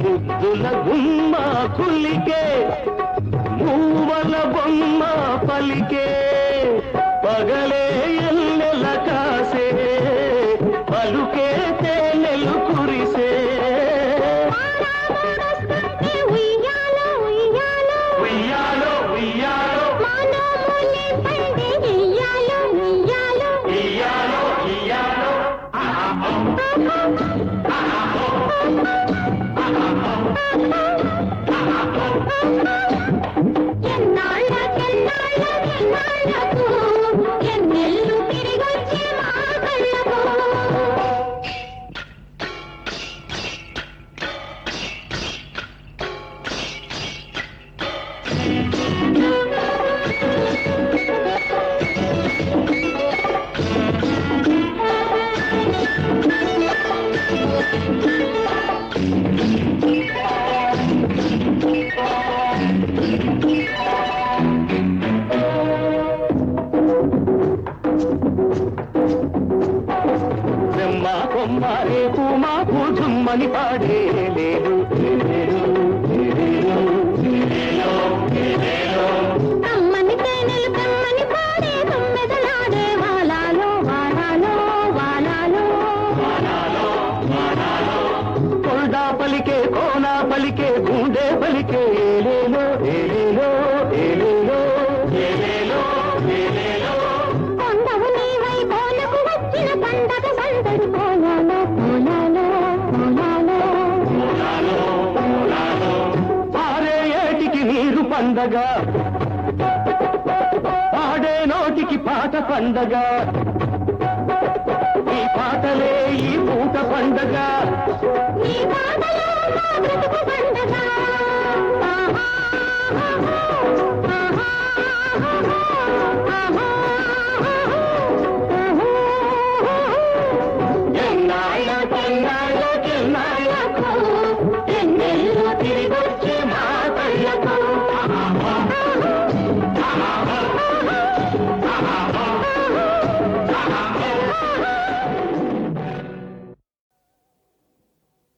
ముద్దుల గుమ్మ కులికే మూవల బొమ్మ పలికే పగలే ఎల్లెల కాసే పలుకే తేనెలు కురిసే ఉయ్యాలో ఉయ్యాలో ఉయ్యాలో రేపు మాకు జుమ్మని పాడే లేదు కమ్మని తేనెలు కమ్మని పాడే తొమ్మెదలాడే వాలాలో వాలాలో వాలాలో కొల్డా పలికే కోనా పలికే గుండె పలికే ఏలేలో ఏలేలో ఏలేలో ఏలేలో ఏలేలో కొండవు నీవై కోలకు వచ్చిన పండగ సందడి కోలాలో కోలాలో కోలాలో పారే ఏటికి నీరు పండగ పాడే నోటికి పాట పండగ ఈ పాటలే ఈ పూట పండగ ఈ పాటలో మా బ్రతుకు పండగ